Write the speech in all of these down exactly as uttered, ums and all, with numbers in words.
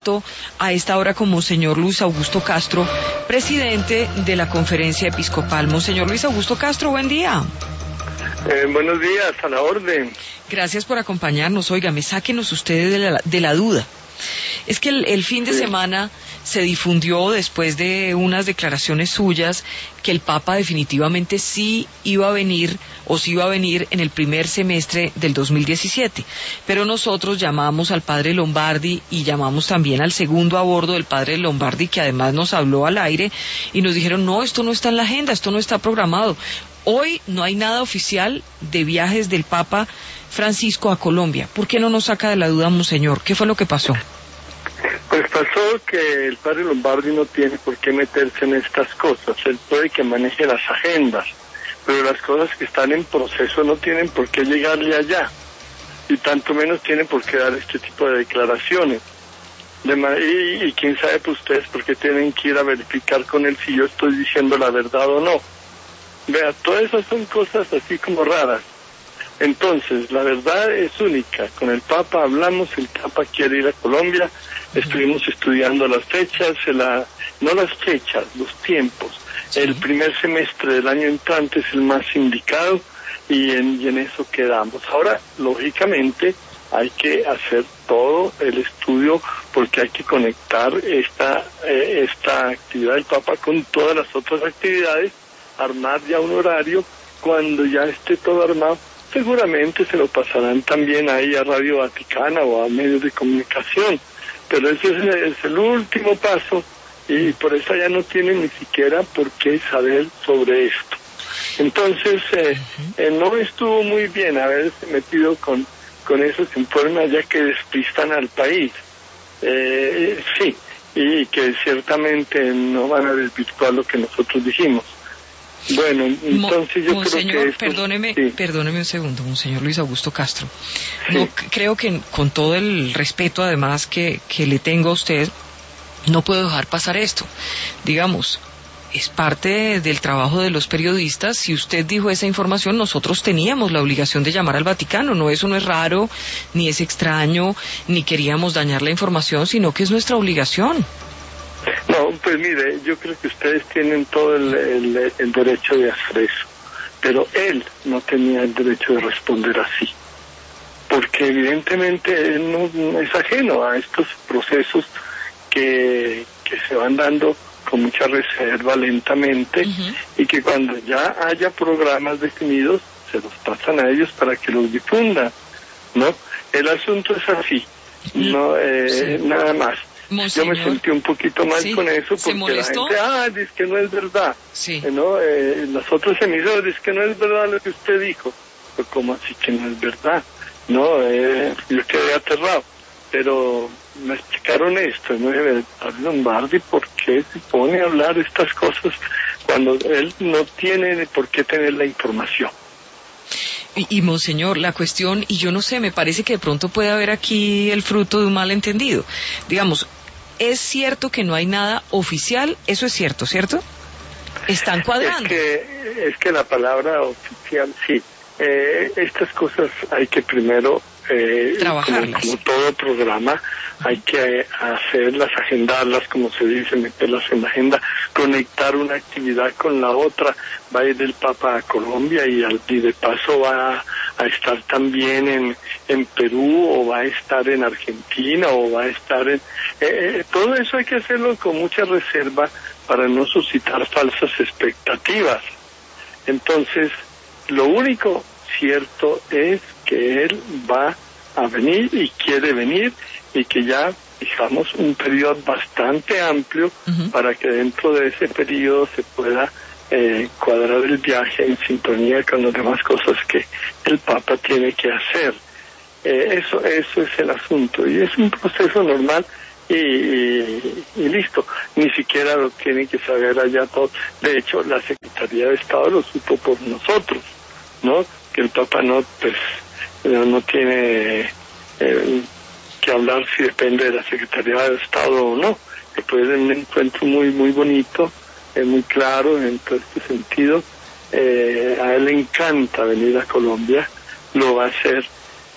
A esta hora con Monseñor Luis Augusto Castro, presidente de la Conferencia Episcopal. Monseñor Luis Augusto Castro, buen día. Eh, buenos días, a la orden. Gracias por acompañarnos. Óigame, sáquenos ustedes de la, de la duda. Es que el, el fin de sí. semana se difundió, después de unas declaraciones suyas, que el Papa definitivamente sí iba a venir, o sí iba a venir en el primer semestre del dos mil diecisiete. Pero nosotros llamamos al padre Lombardi y llamamos también al segundo a bordo del padre Lombardi, que además nos habló al aire, y nos dijeron, no, esto no está en la agenda, esto no está programado. Hoy no hay nada oficial de viajes del Papa Francisco a Colombia. ¿Por qué no nos saca de la duda, Monseñor? ¿Qué fue lo que pasó? Pues pasó que el padre Lombardi no tiene por qué meterse en estas cosas. Él puede que maneje las agendas, pero las cosas que están en proceso no tienen por qué llegarle allá, y tanto menos tienen por qué dar este tipo de declaraciones. De ma- y, y quién sabe pues ustedes por qué tienen que ir a verificar con él si yo estoy diciendo la verdad o no. Vea, todas esas son cosas así como raras. Entonces, la verdad es única. Con el Papa hablamos, el Papa quiere ir a Colombia, estuvimos estudiando las fechas, la, no las fechas, los tiempos. Sí. El primer semestre del año entrante es el más indicado y en, y en eso quedamos. Ahora, lógicamente, hay que hacer todo el estudio porque hay que conectar esta, eh, esta actividad del Papa con todas las otras actividades, armar ya un horario. Cuando ya esté todo armado, seguramente se lo pasarán también ahí a Radio Vaticana o a medios de comunicación, pero ese es, es el último paso y por eso ya no tienen ni siquiera por qué saber sobre esto. Entonces, eh, eh, no estuvo muy bien haberse metido con, con esos informes ya que despistan al país. Eh, sí, y que ciertamente no van a desvirtuar lo que nosotros dijimos. Bueno, entonces yo Monseñor, creo que esto, perdóneme, sí. perdóneme un segundo, Monseñor Luis Augusto Castro. Sí. No, creo que con todo el respeto además que, que le tengo a usted, no puedo dejar pasar esto. Digamos, es parte del trabajo de los periodistas. Si usted dijo esa información, nosotros teníamos la obligación de llamar al Vaticano. No, eso no es raro, ni es extraño, ni queríamos dañar la información, sino que es nuestra obligación. No, pues mire, yo creo que ustedes tienen todo el, el, el derecho de hacer eso, pero él no tenía el derecho de responder así, porque evidentemente él no, no es ajeno a estos procesos que, que se van dando con mucha reserva, lentamente, uh-huh. y que cuando ya haya programas definidos, se los pasan a ellos para que los difundan, ¿no? El asunto es así, no eh, sí. nada más. Monseñor, yo me sentí un poquito mal sí, con eso porque la gente, ah, dice que no es verdad. Sí. Eh, ¿no? Eh, las otras emisoras dicen que no es verdad lo que usted dijo. Pero ¿cómo así que no es verdad? No, eh, yo quedé aterrado. Pero me explicaron esto, ¿no? El padre Lombardi, ¿por qué se pone a hablar estas cosas cuando él no tiene por qué tener la información? Y, y Monseñor, la cuestión, y yo no sé, me parece que de pronto puede haber aquí el fruto de un malentendido. Digamos, es cierto que no hay nada oficial, eso es cierto, ¿cierto? Están cuadrando. Es que, es que la palabra oficial, sí. Eh, estas cosas hay que primero, eh, trabajarlas. Como, como todo programa, hay que hacerlas, agendarlas, como se dice, meterlas en la agenda, conectar una actividad con la otra. Va a ir el Papa a Colombia y, al, y de paso va a, a estar también en, en Perú, o va a estar en Argentina, o va a estar en... Eh, todo eso hay que hacerlo con mucha reserva para no suscitar falsas expectativas. Entonces, lo único cierto es que él va a venir y quiere venir, y que ya fijamos un periodo bastante amplio uh-huh. para que dentro de ese periodo se pueda eh, cuadrar el viaje en sintonía con las demás cosas que el Papa tiene que hacer. Eh, eso, eso es el asunto, y es un proceso normal. Y, y, y listo, ni siquiera lo tienen que saber allá todo. De hecho, la Secretaría de Estado lo supo por nosotros, ¿no? Que el Papa no, pues, no, no tiene eh, que hablar si depende de la Secretaría de Estado o no. Que fue un encuentro muy, muy bonito, eh, muy claro en todo este sentido. Eh, a él le encanta venir a Colombia, lo va a hacer.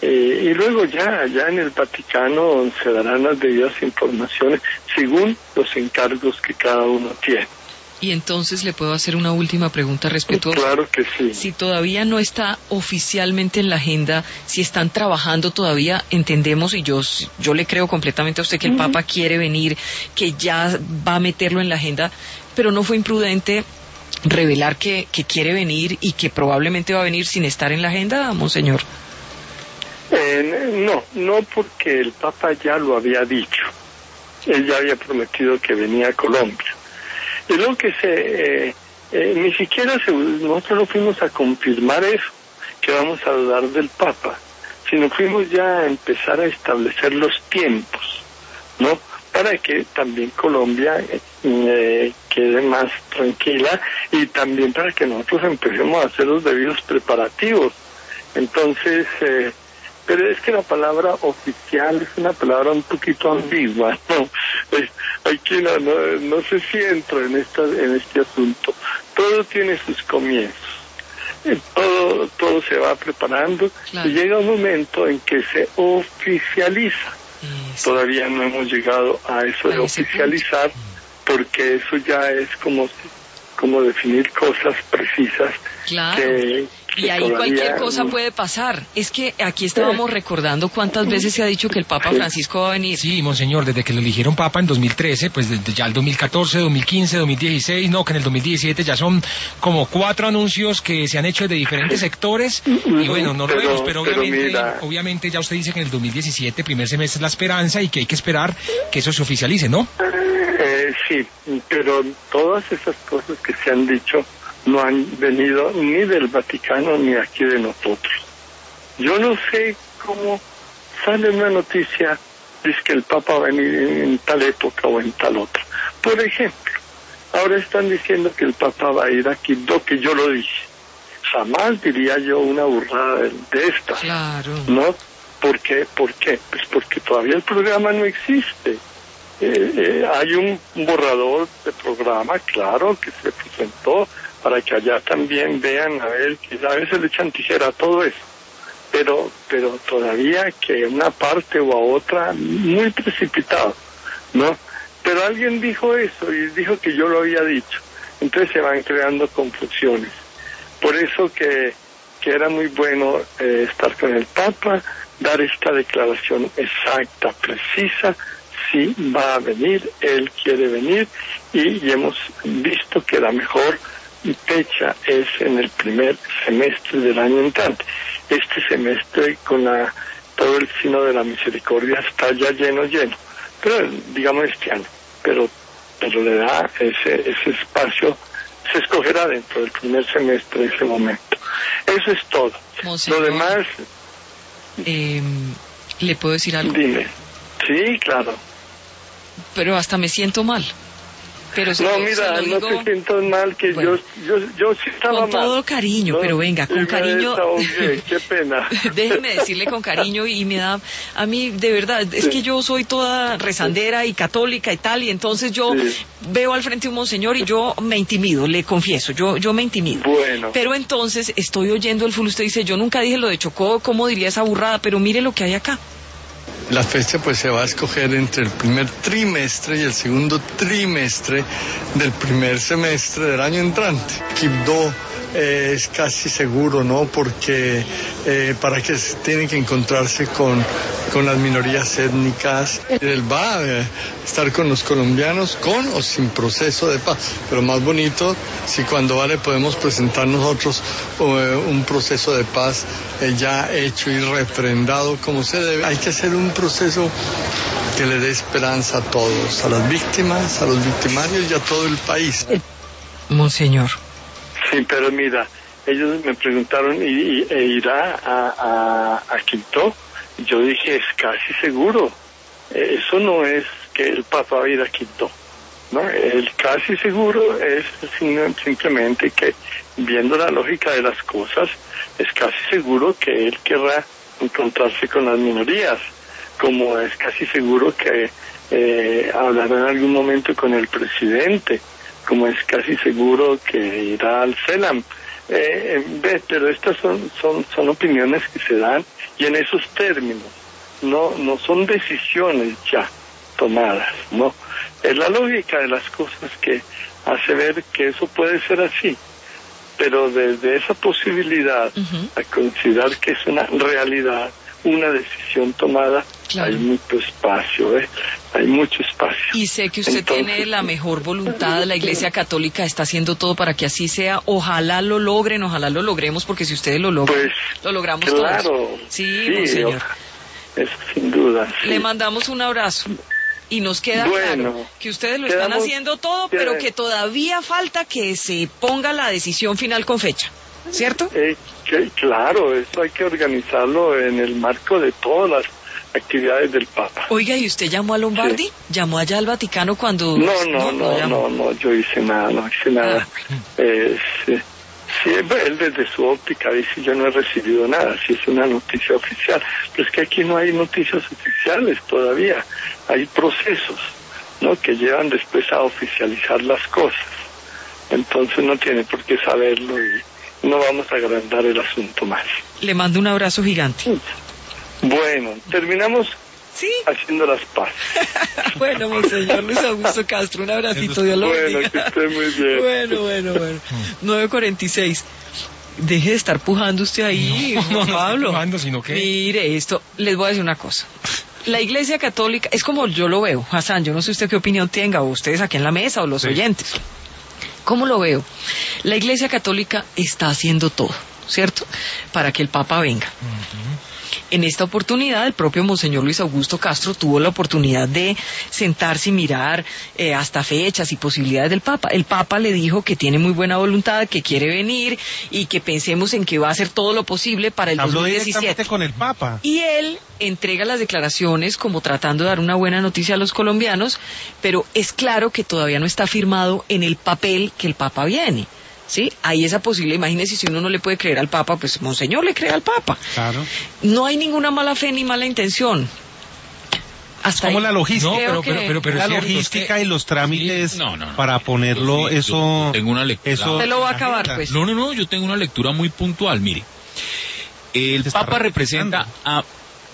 Eh, y luego ya, ya en el Vaticano se darán las debidas informaciones según los encargos que cada uno tiene. Y entonces le puedo hacer una última pregunta respetuosa. Claro que sí. Si todavía no está oficialmente en la agenda, si están trabajando todavía, entendemos, y yo, yo le creo completamente a usted que el uh-huh. Papa quiere venir, que ya va a meterlo en la agenda, pero no fue imprudente revelar que, que quiere venir y que probablemente va a venir sin estar en la agenda, monseñor. Eh, no, no porque el Papa ya lo había dicho. Él ya había prometido que venía a Colombia. Y luego que se, eh, eh, ni siquiera se, nosotros no fuimos a confirmar eso, que vamos a dudar del Papa, sino fuimos ya a empezar a establecer los tiempos, ¿no? Para que también Colombia eh, quede más tranquila y también para que nosotros empecemos a hacer los debidos preparativos. Entonces, eh, pero es que la palabra oficial es una palabra un poquito ambigua, ¿no? Eh, aquí no, no, no sé si entro en, esta, en este asunto. Todo tiene sus comienzos. Eh, todo, todo se va preparando claro. Y llega un momento en que se oficializa. Sí. Todavía no hemos llegado a eso de oficializar, porque eso ya es como, como definir cosas precisas claro. que... Y ahí cualquier cosa puede pasar. Es que aquí estábamos recordando cuántas veces se ha dicho que el Papa Francisco va a venir. Sí, monseñor, desde que lo eligieron Papa en dos mil trece, pues desde ya el dos mil catorce, dos mil quince, dos mil dieciséis, no, que en el dos mil diecisiete ya son como cuatro anuncios que se han hecho de diferentes sectores. Y bueno, no lo vemos, pero, pero obviamente, obviamente ya usted dice que en el dos mil diecisiete, primer semestre, es la esperanza y que hay que esperar que eso se oficialice, ¿no? Eh, sí, pero todas esas cosas que se han dicho no han venido ni del Vaticano ni aquí de nosotros. Yo no sé cómo sale una noticia, dice que el Papa va a venir en tal época o en tal otra. Por ejemplo, ahora están diciendo que el Papa va a ir a Quibdó, que yo lo dije. Jamás diría yo una burrada de, de esta. Claro. ¿No? ¿Por qué? ¿Por qué? Pues porque todavía el programa no existe. Eh, eh, hay un borrador de programa, claro, que se presentó, para que allá también vean, a ver, que a veces le echan tijera a todo eso, pero pero todavía que una parte o a otra, muy precipitado, ¿no? Pero alguien dijo eso y dijo que yo lo había dicho, entonces se van creando confusiones. Por eso que, que era muy bueno eh, estar con el Papa, dar esta declaración exacta, precisa, sí va a venir, él quiere venir, y, y hemos visto que la mejor fecha es en el primer semestre del año entrante. Este semestre con la, todo el signo de la misericordia está ya lleno, lleno, pero digamos este año, pero, pero le da ese, ese espacio, se escogerá dentro del primer semestre ese momento. Eso es todo. Monseñor, lo demás... Eh, ¿le puedo decir algo? Dime. Sí, claro. Pero hasta me siento mal. Pero no, mira, no digo... te sientas mal, que bueno, yo, yo, yo sí estaba con mal. Con todo cariño, ¿no? Pero venga, con cariño... Okay, qué pena. Déjeme decirle con cariño, y me da... A mí, de verdad, es sí. que yo soy toda rezandera y católica y tal, y entonces yo sí. veo al frente un monseñor y yo me intimido, le confieso, yo yo me intimido. Bueno. Pero entonces estoy oyendo el full, usted dice, yo nunca dije lo de Chocó, ¿cómo diría esa burrada? Pero mire lo que hay acá. La fecha pues se va a escoger entre el primer trimestre y el segundo trimestre del primer semestre del año entrante. Quibdó eh, es casi seguro, ¿no? Porque eh, para que tienen que encontrarse con, con las minorías étnicas. Él va a eh, estar con los colombianos con o sin proceso de paz. Pero más bonito si cuando vale podemos presentar nosotros eh, un proceso de paz eh, ya hecho y refrendado como se debe. Hay que hacer un proceso que le dé esperanza a todos, a las víctimas, a los victimarios y a todo el país. Monseñor. Sí, pero mira, ellos me preguntaron, ¿y, y e irá a, a, a Quibdó? Yo dije, es casi seguro. Eso no es que el Papa va a ir a Quibdó, ¿no? El casi seguro es simplemente que, viendo la lógica de las cosas, es casi seguro que él querrá encontrarse con las minorías, como es casi seguro que eh, hablará en algún momento con el presidente, como es casi seguro que irá al CELAM. eh, ve, pero estas son, son, son opiniones que se dan y en esos términos, no, no son decisiones ya tomadas, ¿no? Es la lógica de las cosas que hace ver que eso puede ser así, pero desde esa posibilidad uh-huh. a considerar que es una realidad, una decisión tomada, claro. hay mucho espacio, ¿eh? Hay mucho espacio. Y sé que usted Entonces, tiene la mejor voluntad, la Iglesia Católica está haciendo todo para que así sea, ojalá lo logren, ojalá lo logremos, porque si ustedes lo logran, pues, lo logramos claro, todos. Sí, sí monseñor. Eso sin duda. Sí. Le mandamos un abrazo. Y nos queda bueno, claro que ustedes lo quedamos, están haciendo todo, que, pero que todavía falta que se ponga la decisión final con fecha, ¿cierto? Eh, que, claro, eso hay que organizarlo en el marco de todas las actividades del Papa. Oiga, ¿y usted llamó a Lombardi? Sí. ¿Llamó allá al Vaticano cuando...? No, no, no, no, no, no, yo hice nada, no hice nada. Ah. Eh, sí. Sí, él desde su óptica dice, yo no he recibido nada, si es una noticia oficial. Pero es que aquí no hay noticias oficiales todavía, hay procesos, ¿no?, que llevan después a oficializar las cosas. Entonces no tiene por qué saberlo y no vamos a agrandar el asunto más. Le mando un abrazo gigante. Bueno, terminamos... ¿Sí? Haciendo las paces. Bueno, monseñor Luis Augusto Castro, un abracito, Dios lo bendiga. Bueno, que esté muy bien. Bueno, bueno, bueno. nueve cuarenta y seis. Deje de estar pujando usted ahí, no, no, Pablo. No pujando, sino que... Mire esto, les voy a decir una cosa. La Iglesia Católica, es como yo lo veo, Hassan, yo no sé usted qué opinión tenga, o ustedes aquí en la mesa, o los sí. oyentes. ¿Cómo lo veo? La Iglesia Católica está haciendo todo, ¿cierto?, para que el Papa venga. Uh-huh. En esta oportunidad, el propio Monseñor Luis Augusto Castro tuvo la oportunidad de sentarse y mirar eh, hasta fechas y posibilidades del Papa. El Papa le dijo que tiene muy buena voluntad, que quiere venir y que pensemos en que va a hacer todo lo posible para el Habló dos mil diecisiete. Directamente con el Papa. Y él entrega las declaraciones como tratando de dar una buena noticia a los colombianos, pero es claro que todavía no está firmado en el papel que el Papa viene. ¿Sí? Hay esa posibilidad. Imagínese, si uno no le puede creer al Papa, pues monseñor le cree al Papa. Claro. No hay ninguna mala fe ni mala intención. Hasta como ahí. la logística, no, pero, que... pero, pero, pero la cierto, logística que... y los trámites sí, no, no, no. para ponerlo, sí, eso, tengo una lectura. eso usted lo va a acabar, pues. No, no, no, yo tengo una lectura muy puntual, mire. El Papa representa a,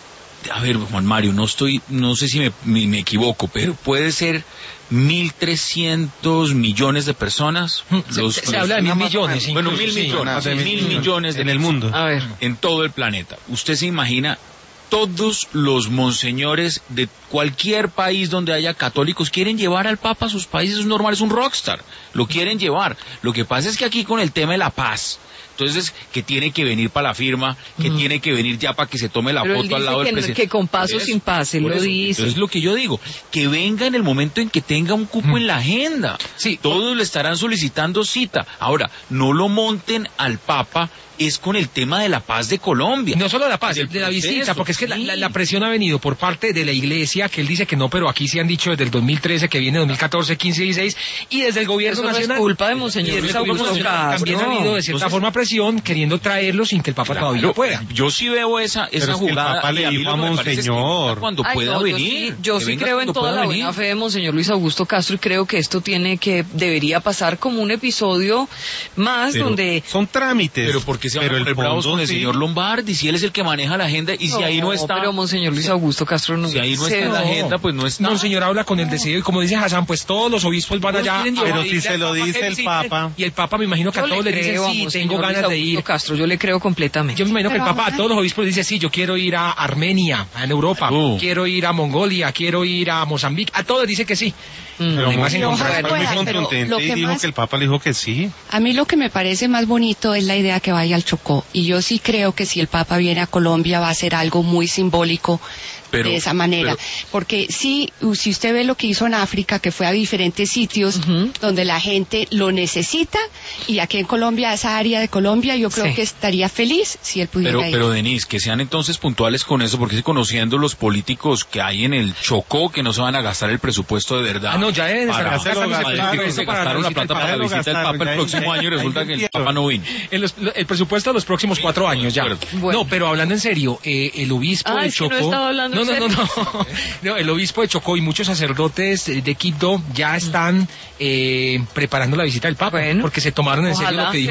a ver, Juan Mario, no estoy, no sé si me, me, me equivoco, pero puede ser mil trescientos millones de personas. Se, los, se, se habla de mil millones. Incluso, bueno, mil sí, millones, sí, mil, mil millones de en el mundo. A ver. En todo el planeta. Usted se imagina, todos los monseñores de cualquier país donde haya católicos quieren llevar al Papa a sus países, es normal, es un rockstar, lo quieren llevar. Lo que pasa es que aquí con el tema de la paz, entonces que tiene que venir para la firma, que mm. tiene que venir ya para que se tome la Pero foto al lado del presidente. Que con paz o sin paz, él lo eso. dice. Entonces es lo que yo digo, que venga en el momento en que tenga un cupo mm. en la agenda. Sí, todos le estarán solicitando cita. Ahora, no lo monten al Papa es con el tema de la paz de Colombia. No solo de la paz, de la visita, porque es que sí. la, la, la presión ha venido por parte de la Iglesia, que él dice que no, pero aquí se han dicho desde el dos mil trece que viene dos mil catorce, quince, dieciséis, y desde el gobierno Eso nacional. No es culpa de Monseñor Luis Augusto Castro. También ha habido de cierta Entonces, forma presión queriendo traerlo sin que el Papa claro, todavía pueda. Yo sí veo esa, esa pero es jugada. Que el Papa le dijo a Monseñor. Cuando Ay, pueda no, venir. Yo sí, yo sí creo en toda la venir. buena fe de Monseñor Luis Augusto Castro y creo que esto tiene que, debería pasar como un episodio más pero donde... Son trámites. Pero porque se van a poner bravos con el sí. señor Lombardi, si él es el que maneja la agenda y si no, ahí no está... pero Monseñor Luis Augusto Castro no... Si ahí no está en la agenda, pues no está. Monseñor habla con el deseo y como dice Hassan, pues todos los obispos van allá... Pero si se lo dice el Papa... Y el Papa me imagino que a todos le dice, sí, tengo ganas de ir. Castro, yo le creo completamente. Yo me imagino que el Papa a todos los obispos le dice, sí, yo quiero ir a Armenia, en Europa, uh. quiero ir a Mongolia, quiero ir a Mozambique, a todos dice que sí. Mm. Pero más no, fue muy contundente y dijo más, que el Papa le dijo que sí. A mí lo que me parece más bonito es la idea que vaya al Chocó, y yo sí creo que si el Papa viene a Colombia va a ser algo muy simbólico. Pero, de esa manera, pero, porque sí, si usted ve lo que hizo en África, que fue a diferentes sitios uh-huh. donde la gente lo necesita, y aquí en Colombia, esa área de Colombia, yo creo sí. que estaría feliz si él pudiera pero, ir. Pero Denise, que sean entonces puntuales con eso, porque conociendo los políticos que hay en el Chocó, que no se van a gastar el presupuesto de verdad. Ah, no, ya deben para, gastar se gastaron la plata para la visita del Papa el próximo año y resulta que el Papa no vino. En los, el presupuesto de los próximos cuatro años ya. Bueno. No, pero hablando en serio, eh, el obispo ah, de es Chocó... Que no, estaba hablando no, no, no, no, no. No, el obispo de Chocó y muchos sacerdotes de Quibdó ya están eh, preparando la visita del Papa, bueno, porque se tomaron en serio lo que dijo